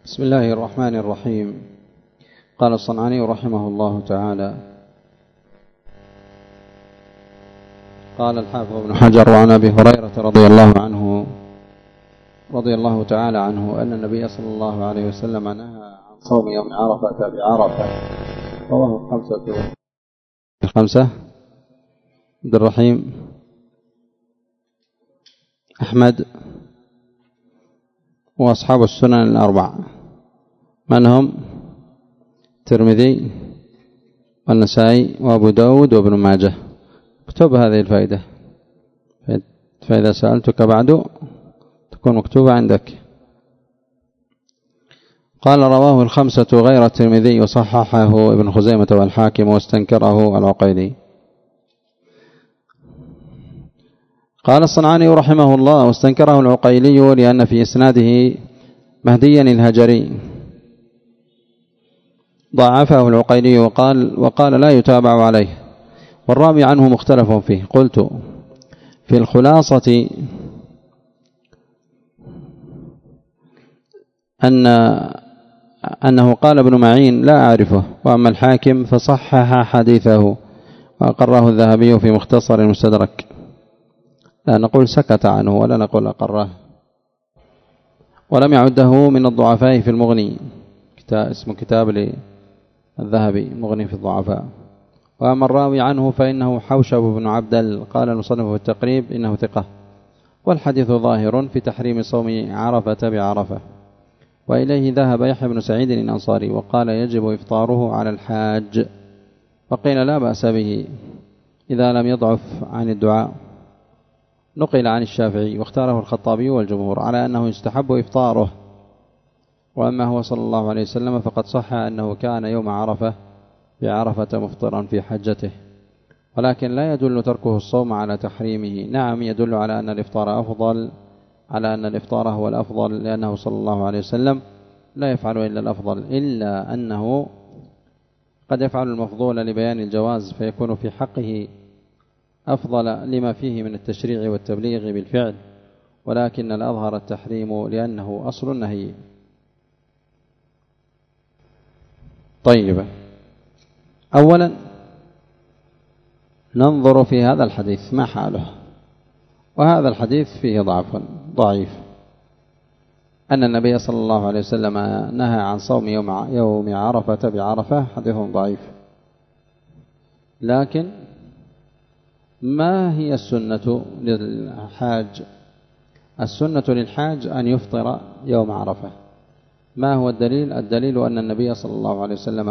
بسم الله الرحمن الرحيم. قال الصنعاني رحمه الله تعالى: قال الحافظ ابن حجر: وعن أبي هريرة رضي الله تعالى عنه أن النبي صلى الله عليه وسلم نهى عن صوم يوم عرفة بعرفة. رواه الخمسة: عبد الرحيم، أحمد، وأصحاب السنن الأربع، من هم؟ الترمذي والنسائي وأبو داود وابن ماجه. اكتب هذه الفائدة، فإذا سألتك بعد تكون مكتوبة عندك. قال: رواه الخمسة غير الترمذي، وصححه ابن خزيمة والحاكم، واستنكره العقيلي. قال الصنعاني رحمه الله: واستنكره العقيلي لأن في إسناده مهديا الهجري، ضعفه العقيلي وقال لا يتابع عليه، والراوي عنه مختلف فيه. قلت: في الخلاصة أنه قال ابن معين لا أعرفه، وأما الحاكم فصحح حديثه وأقره الذهبي في مختصر المستدرك. لا نقول سكت عنه ولا نقول أقره، ولم يعده من الضعفاء في المغني، اسم كتاب للذهبي مغني في الضعفاء. وأما الراوي عنه فإنه حوشب بن عبدل، قال المصنف في التقريب إنه ثقة، والحديث ظاهر في تحريم صوم عرفة بعرفة. وإليه ذهب يحيى بن سعيد الأنصاري وقال يجب إفطاره على الحاج، وقيل لا بأس به إذا لم يضعف عن الدعاء. نقل عن الشافعي واختاره الخطابي والجمهور على أنه يستحب إفطاره. وأما هو صلى الله عليه وسلم فقد صح أنه كان يوم عرفة بعرفة مفطرا في حجته، ولكن لا يدل تركه الصوم على تحريمه. نعم، يدل على أن الإفطار هو الأفضل، لأنه صلى الله عليه وسلم لا يفعل إلا الأفضل، إلا أنه قد يفعل المفضول لبيان الجواز، فيكون في حقه أفضل لما فيه من التشريع والتبليغ بالفعل، ولكن الأظهر التحريم لأنه أصل النهي. طيب، أولا ننظر في هذا الحديث ما حاله. وهذا الحديث فيه ضعيف، أن النبي صلى الله عليه وسلم نهى عن صوم يوم عرفة بعرفة، حديث ضعيف. لكن ما هي السنة للحاج؟ السنة للحاج أن يفطر يوم عرفة. ما هو الدليل؟ الدليل أن النبي صلى الله عليه وسلم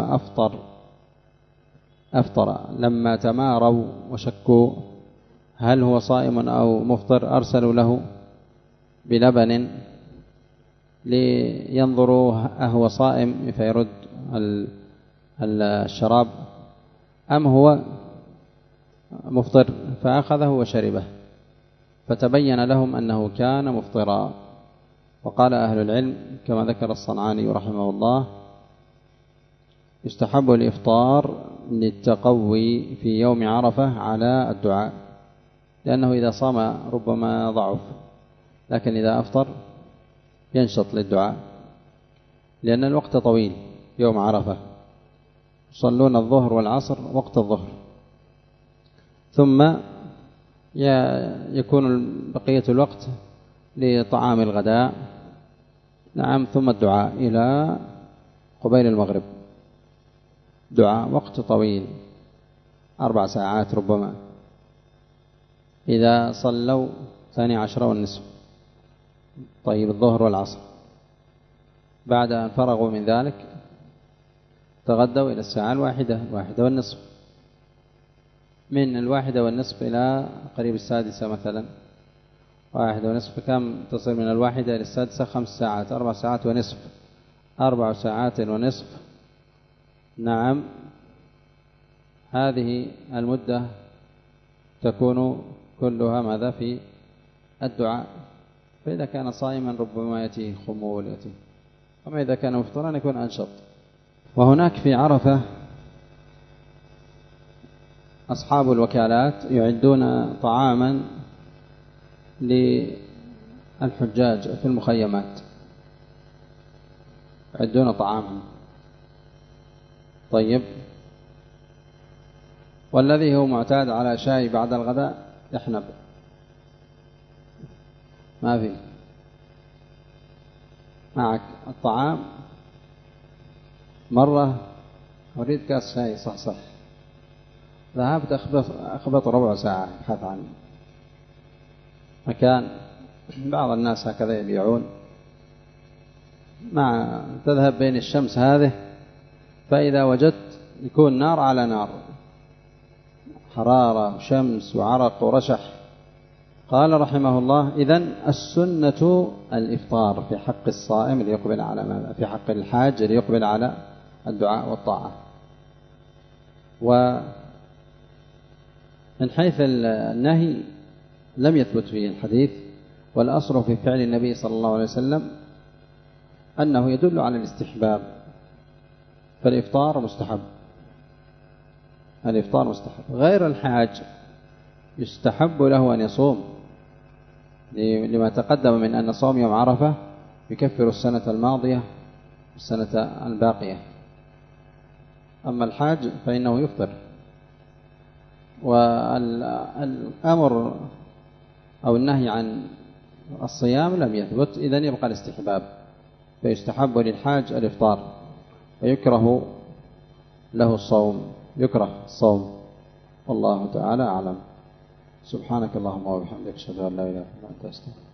أفطر لما تماروا وشكوا هل هو صائم أو مفطر، أرسلوا له بلبن لينظروا أهو صائم فيرد الشراب أم هو مفطر، فأخذه وشربه، فتبين لهم أنه كان مفطرا. وقال أهل العلم كما ذكر الصنعاني رحمه الله: يستحب الإفطار للتقوي في يوم عرفة على الدعاء، لأنه إذا صام ربما ضعف، لكن إذا أفطر ينشط للدعاء، لأن الوقت طويل. يوم عرفة يصلون الظهر والعصر وقت الظهر، ثم يكون بقية الوقت لطعام الغداء، نعم، ثم الدعاء إلى قبيل المغرب، دعاء وقت طويل 4 ساعات ربما، إذا صلوا 12:30. طيب، الظهر والعصر، بعد أن فرغوا من ذلك تغدوا إلى الساعة 1:30. من 1:30 إلى قريب 6 مثلا، 1:30 كم تصل من 1 إلى 6؟ 5 ساعات، 4 ساعات ونصف، 4 ساعات ونصف. نعم، هذه المدة تكون كلها ماذا؟ في الدعاء. فإذا كان صائما ربما يأتيه خمول، أما إذا كان مفطرا يكون أنشط. وهناك في عرفة أصحاب الوكالات يعدون طعاما للحجاج في المخيمات، يعدون طعاما. طيب، والذي هو معتاد على شاي بعد الغداء يحنب، ما في معك الطعام مرة أريد كاس شاي صح ذهبت أخبط ربع ساعة أبحث عن مكان. بعض الناس هكذا يبيعون، مع تذهب بين الشمس هذه، فإذا وجدت يكون نار على نار، حرارة وشمس وعرق ورشح. قال رحمه الله: إذن السنة الإفطار في حق الصائم ليقبل على ماذا؟ في حق الحاج ليقبل على الدعاء والطاعة. ومن حيث النهي لم يثبت فيه الحديث، والأصل في فعل النبي صلى الله عليه وسلم أنه يدل على الاستحباب، فالإفطار مستحب. الإفطار مستحب. غير الحاج يستحب له أن يصوم، لما تقدم من أن صوم يوم عرفة يكفر السنة الماضية والسنة الباقية. أما الحاج فإنه يفطر. والأمر أو النهي عن الصيام لم يثبت، إذن يبقى الاستحباب، فيستحب للحاج الإفطار ويكره له الصوم، يكره الصوم. والله تعالى أعلم. سبحانك اللهم وبحمدك، أشهد أن لا إله إلا أنت، أستغفرك.